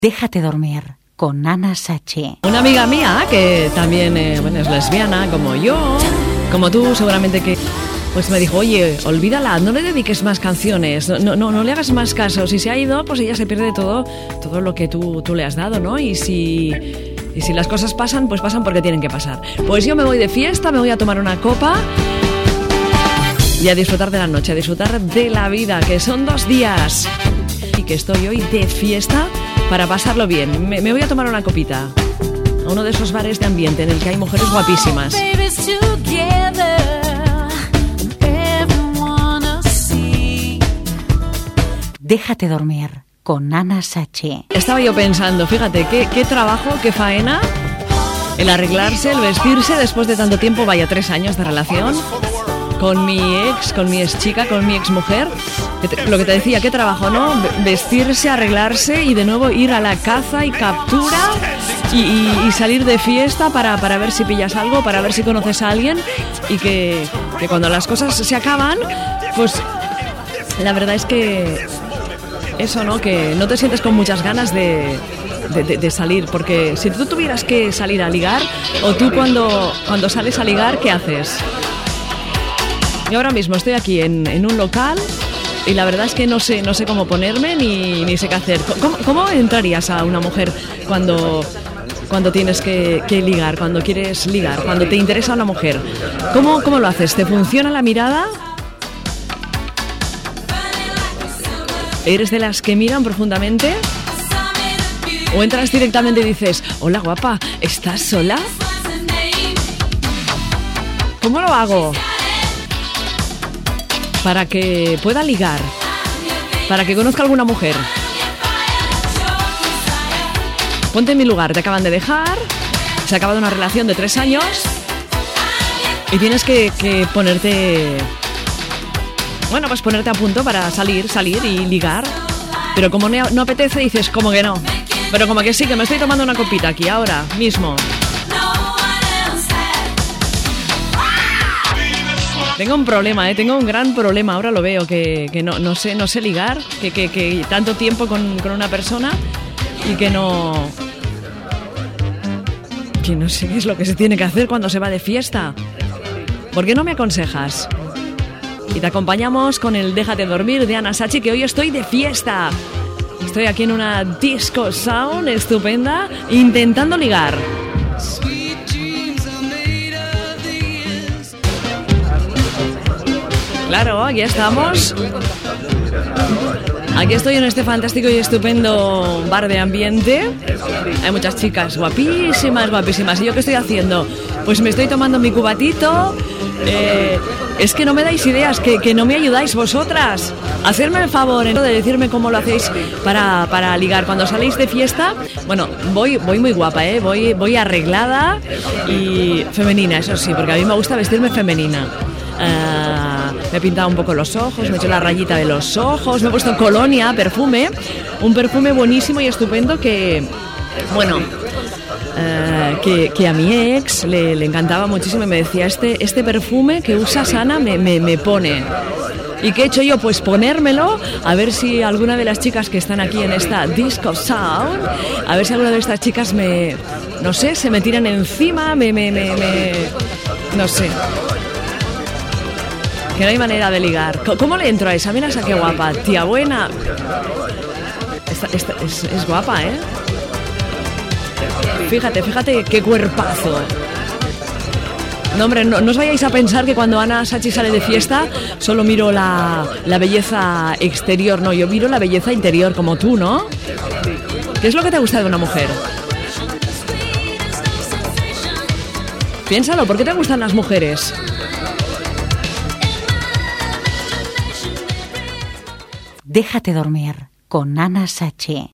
Déjate dormir con Ana Sachi. Una amiga mía que también es lesbiana como yo, como tú seguramente, que pues me dijo, oye, olvídala, no le dediques más canciones, no le hagas más caso. Si se ha ido, pues ella se pierde todo lo que tú le has dado, ¿no? Y si las cosas pasan, pues pasan porque tienen que pasar. Pues yo me voy de fiesta, me voy a tomar una copa y a disfrutar de la noche, a disfrutar de la vida, que son 2 días. Y que estoy hoy de fiesta para pasarlo bien. Me voy a tomar una copita a uno de esos bares de ambiente en el que hay mujeres guapísimas. Déjate dormir con Ana Sachi. Estaba yo pensando, fíjate, qué trabajo, qué faena el arreglarse, el vestirse después de tanto tiempo, vaya 3 años de relación con mi ex chica, con mi ex mujer. Lo que te decía, qué trabajo, ¿no? Vestirse, arreglarse y de nuevo ir a la caza y captura y salir de fiesta para ver si pillas algo, para ver si conoces a alguien, y que cuando las cosas se acaban, pues la verdad es que eso, ¿no? Que no te sientes con muchas ganas de salir, porque si tú tuvieras que salir a ligar, o tú cuando sales a ligar, ¿qué haces? Yo ahora mismo estoy aquí en un local y la verdad es que no sé cómo ponerme ni sé qué hacer. ¿Cómo entrarías a una mujer cuando tienes que ligar, cuando quieres ligar, cuando te interesa una mujer? ¿Cómo lo haces? ¿Te funciona la mirada? ¿Eres de las que miran profundamente? ¿O entras directamente y dices, hola guapa, ¿estás sola? ¿Cómo lo hago para que pueda ligar, para que conozca a alguna mujer? Ponte en mi lugar, te acaban de dejar, se ha acabado una relación de 3 años y tienes que ponerte, pues ponerte a punto para salir y ligar. Pero como no apetece, dices, como que no, pero como que sí, que me estoy tomando una copita aquí ahora mismo. Tengo un problema, tengo un gran problema, ahora lo veo, que no sé ligar, que tanto tiempo con una persona y que no sé qué es lo que se tiene que hacer cuando se va de fiesta. ¿Por qué no me aconsejas? Y te acompañamos con el Déjate dormir de Ana Sachi, que hoy estoy de fiesta. Estoy aquí en una disco sound estupenda, intentando ligar. Claro, aquí estamos. Aquí estoy en este fantástico y estupendo bar de ambiente. Hay muchas chicas guapísimas. ¿Y yo qué estoy haciendo? Pues me estoy tomando mi cubatito. Es que no me dais ideas, que no me ayudáis vosotras. Hacerme el favor de decirme cómo lo hacéis para ligar. Cuando saléis de fiesta, voy muy guapa, voy arreglada y femenina, eso sí, porque a mí me gusta vestirme femenina. Me he pintado un poco los ojos, me he hecho la rayita de los ojos, me he puesto colonia, perfume, un perfume buenísimo y estupendo que a mi ex le encantaba muchísimo y me decía, este perfume que usas, Ana, me pone. ¿Y qué he hecho yo? Pues ponérmelo, a ver si alguna de las chicas que están aquí en esta Disco Sound, a ver si alguna de estas chicas se me tiran encima, no sé. Que no hay manera de ligar. ¿Cómo le entro a esa? Mira esa, qué guapa, tía buena. Es guapa, ¿eh? Fíjate qué cuerpazo. No, hombre, no os vayáis a pensar que cuando Ana Sachi sale de fiesta solo miro la belleza exterior. No, yo miro la belleza interior, como tú, ¿no? ¿Qué es lo que te gusta de una mujer? Piénsalo, ¿por qué te gustan las mujeres? Déjate dormir con Ana Sachi.